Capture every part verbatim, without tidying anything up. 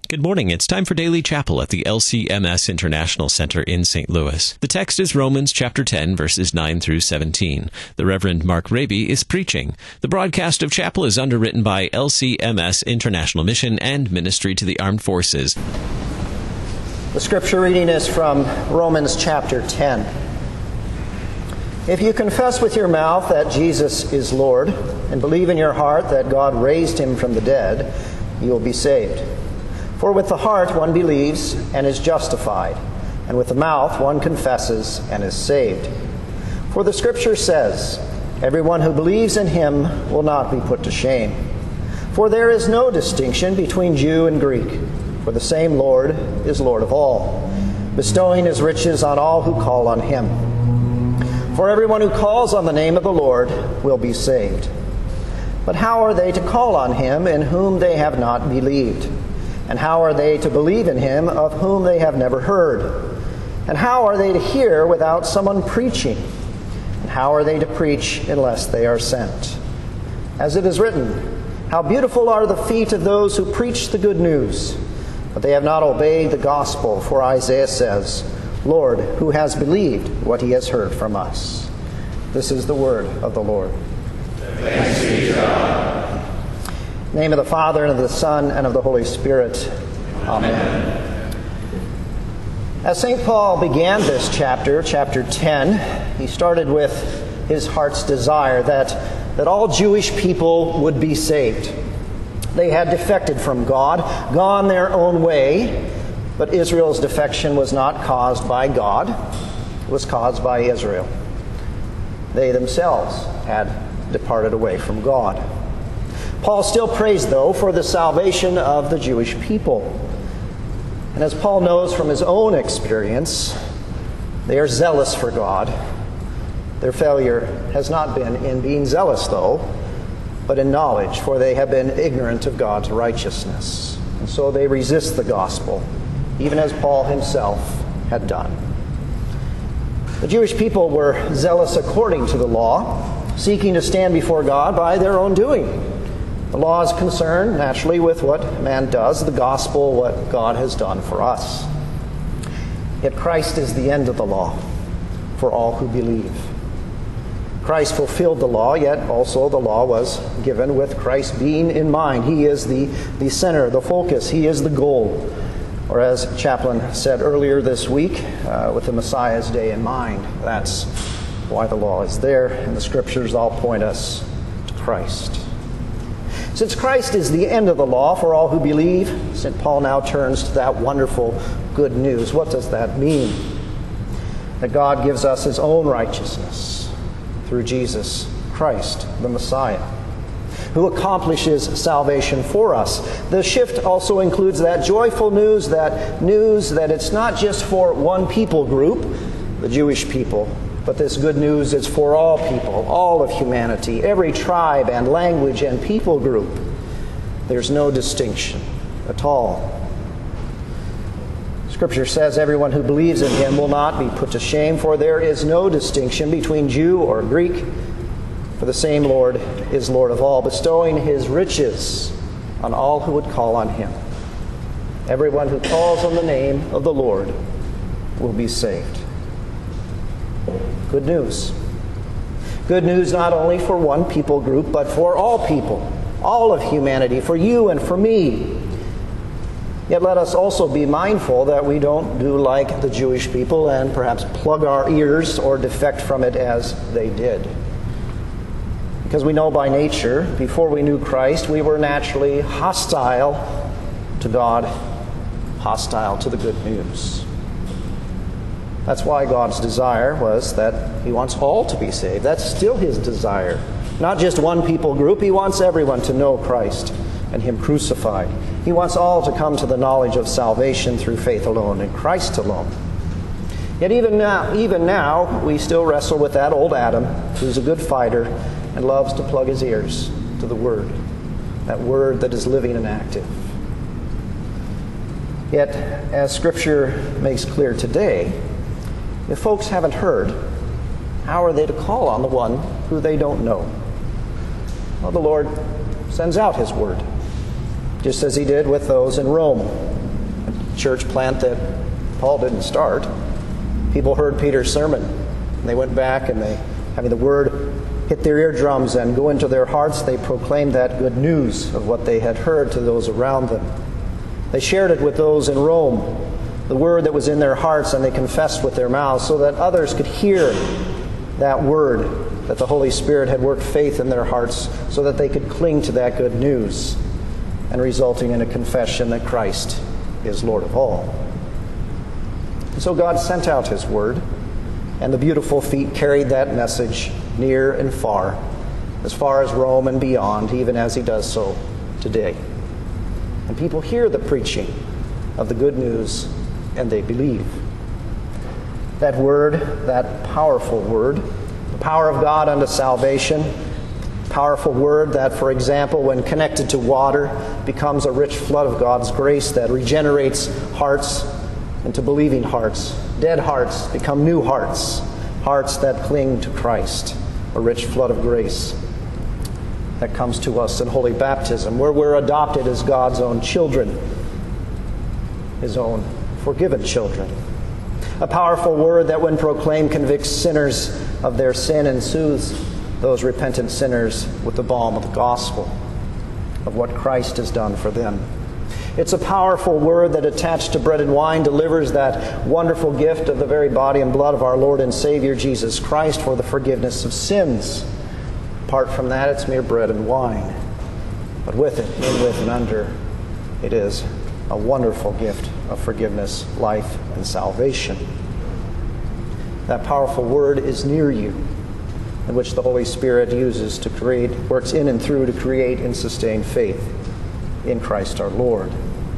Good morning. It's time for Daily Chapel at the L C M S International Center in Saint Louis. The text is Romans chapter ten, verses nine through seventeen. The Reverend Mark Raby is preaching. The broadcast of chapel is underwritten by L C M S International Mission and Ministry to the Armed Forces. The scripture reading is from Romans chapter ten. If you confess with your mouth that Jesus is Lord and believe in your heart that God raised him from the dead, you will be saved. For with the heart one believes and is justified, and with the mouth one confesses and is saved. For the Scripture says, everyone who believes in him will not be put to shame. For there is no distinction between Jew and Greek, for the same Lord is Lord of all, bestowing his riches on all who call on him. For everyone who calls on the name of the Lord will be saved. But how are they to call on him in whom they have not believed? And how are they to believe in him of whom they have never heard? And how are they to hear without someone preaching? And how are they to preach unless they are sent? As it is written, how beautiful are the feet of those who preach the good news. But they have not obeyed the gospel, for Isaiah says, Lord, who has believed what he has heard from us? This is the word of the Lord. Thanks be to God. In the name of the Father, and of the Son, and of the Holy Spirit. Amen. Amen. As Saint Paul began this chapter, chapter ten, he started with his heart's desire that, that all Jewish people would be saved. They had defected from God, gone their own way, but Israel's defection was not caused by God. It was caused by Israel. They themselves had departed away from God. Paul still prays, though, for the salvation of the Jewish people. And as Paul knows from his own experience, they are zealous for God. Their failure has not been in being zealous, though, but in knowledge, for they have been ignorant of God's righteousness. And so they resist the gospel, even as Paul himself had done. The Jewish people were zealous according to the law, seeking to stand before God by their own doing. The law is concerned, naturally, with what man does, the gospel, what God has done for us. Yet Christ is the end of the law for all who believe. Christ fulfilled the law, yet also the law was given with Christ being in mind. He is the, the center, the focus. He is the goal. Or as Chaplain said earlier this week, uh, with the Messiah's day in mind. That's why the law is there, and the Scriptures all point us to Christ. Since Christ is the end of the law for all who believe, Saint Paul now turns to that wonderful good news. What does that mean? That God gives us his own righteousness through Jesus Christ, the Messiah, who accomplishes salvation for us. The shift also includes that joyful news, that news that it's not just for one people group, the Jewish people, but this good news is for all people, all of humanity, every tribe and language and people group. There's no distinction at all. Scripture says everyone who believes in him will not be put to shame, for there is no distinction between Jew or Greek, for the same Lord is Lord of all, bestowing his riches on all who would call on him. Everyone who calls on the name of the Lord will be saved. Good news. Good news not only for one people group, but for all people, all of humanity, for you and for me. Yet let us also be mindful that we don't do like the Jewish people and perhaps plug our ears or defect from it as they did. Because we know by nature, before we knew Christ, we were naturally hostile to God, hostile to the good news. That's why God's desire was that he wants all to be saved. That's still his desire. Not just one people group. He wants everyone to know Christ and him crucified. He wants all to come to the knowledge of salvation through faith alone in Christ alone. Yet even now, even now, we still wrestle with that old Adam, who's a good fighter and loves to plug his ears to the Word, that Word that is living and active. Yet, as Scripture makes clear today, if folks haven't heard, how are they to call on the one who they don't know? Well, the Lord sends out his word, just as he did with those in Rome. church plant that Paul didn't start. People heard Peter's sermon, and they went back, and they, having the word hit their eardrums and go into their hearts, they proclaimed that good news of what they had heard to those around them. They shared it with those in Rome, the word that was in their hearts, and they confessed with their mouths so that others could hear that word, that the Holy Spirit had worked faith in their hearts so that they could cling to that good news, and resulting in a confession that Christ is Lord of all. And so God sent out His word, and the beautiful feet carried that message near and far, as far as Rome and beyond, even as He does so today. And people hear the preaching of the good news, and they believe. That word, that powerful word, the power of God unto salvation, powerful word that, for example, when connected to water, becomes a rich flood of God's grace that regenerates hearts into believing hearts. Dead hearts become new hearts, hearts that cling to Christ. A rich flood of grace that comes to us in holy baptism, where we're adopted as God's own children, His own forgiven children. A powerful word that, when proclaimed, convicts sinners of their sin and soothes those repentant sinners with the balm of the gospel of what Christ has done for them. It's a powerful word that, attached to bread and wine, delivers that wonderful gift of the very body and blood of our Lord and Savior Jesus Christ for the forgiveness of sins. Apart from that, it's mere bread and wine. But with it, in, with, and under, it is a wonderful gift of forgiveness, life, and salvation. That powerful word is near you, in which the Holy Spirit uses to create, works in and through to create and sustain faith in Christ our Lord.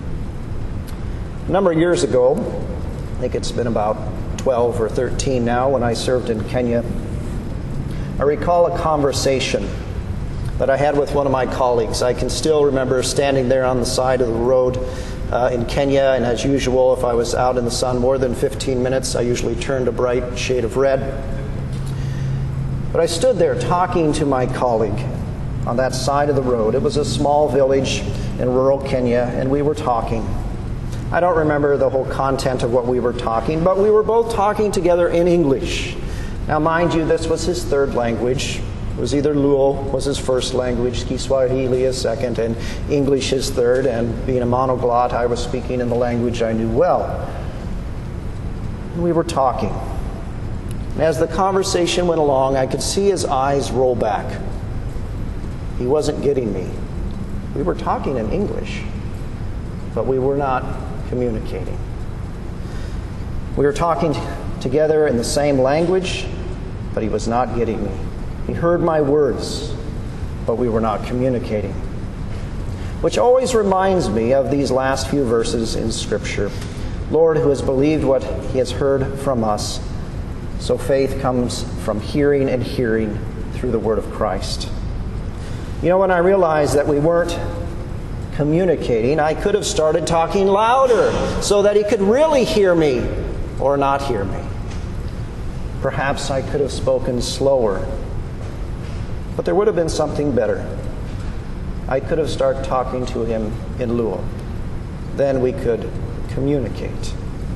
A number of years ago, I think it's been about twelve or thirteen now, when I served in Kenya, I recall a conversation that I had with one of my colleagues. I can still remember standing there on the side of the road uh, in Kenya, and as usual, if I was out in the sun more than fifteen minutes, I usually turned a bright shade of red. But I stood there talking to my colleague on that side of the road. It was a small village in rural Kenya, and we were talking. I don't remember the whole content of what we were talking, but we were both talking together in English. Now, mind you, this was his third language. It was either Luo was his first language, Kiswahili his second, and English his third, and being a monoglot, I was speaking in the language I knew well. And we were talking. And as the conversation went along, I could see his eyes roll back. He wasn't getting me. We were talking in English, but we were not communicating. We were talking t- together in the same language, but he was not getting me. He heard my words, but we were not communicating. Which always reminds me of these last few verses in Scripture. Lord, who has believed what he has heard from us, so faith comes from hearing, and hearing through the word of Christ. You know, when I realized that we weren't communicating, I could have started talking louder so that he could really hear me or not hear me. Perhaps I could have spoken slower, but there would have been something better. I could have started talking to him in Luo. Then we could communicate.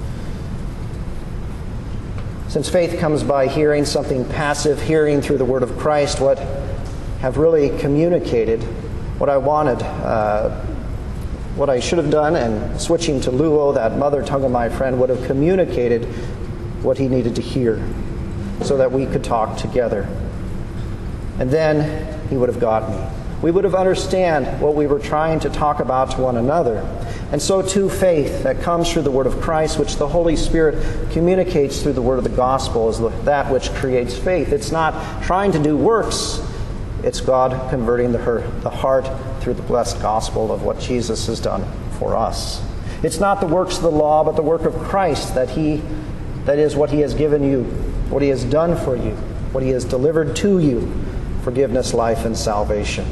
Since faith comes by hearing, something passive, hearing through the word of Christ, what have really communicated what I wanted, uh, what I should have done, and switching to Luo, that mother tongue of my friend, would have communicated what he needed to hear so that we could talk together. And then he would have got me. We would have understand what we were trying to talk about to one another. And so too faith that comes through the word of Christ, which the Holy Spirit communicates through the word of the gospel, is that which creates faith. It's not trying to do works. It's God converting the heart through the blessed gospel of what Jesus has done for us. It's not the works of the law, but the work of Christ, that He, that is what He has given you, what He has done for you, what He has delivered to you, forgiveness, life, and salvation.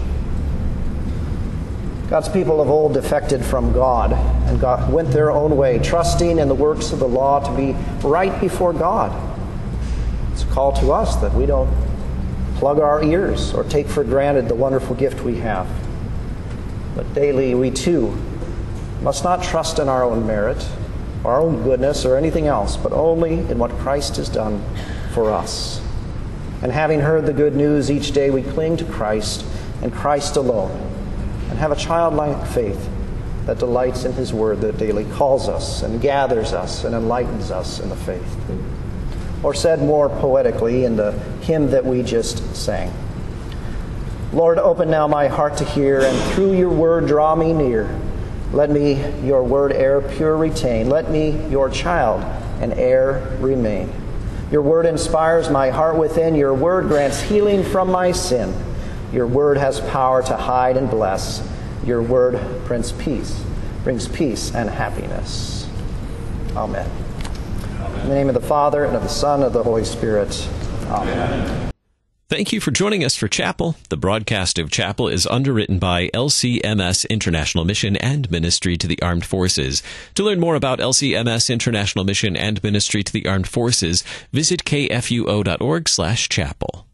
God's people of old defected from God and got, went their own way, trusting in the works of the law to be right before God. It's a call to us that we don't plug our ears or take for granted the wonderful gift we have. But daily we too must not trust in our own merit, our own goodness or anything else, but only in what Christ has done for us. And having heard the good news, each day we cling to Christ and Christ alone, and have a childlike faith that delights in His Word that daily calls us and gathers us and enlightens us in the faith. Or said more poetically in the hymn that we just sang, Lord, open now my heart to hear, and through your word draw me near. Let me your word e'er pure retain. Let me your child and heir remain. Your word inspires my heart within. Your word grants healing from my sin. Your word has power to hide and bless. Your word brings peace, brings peace and happiness. Amen. Amen. In the name of the Father, and of the Son, and of the Holy Spirit. Amen. Amen. Thank you for joining us for Chapel. The broadcast of Chapel is underwritten by L C M S International Mission and Ministry to the Armed Forces. To learn more about L C M S International Mission and Ministry to the Armed Forces, visit k f u o dot org slash chapel.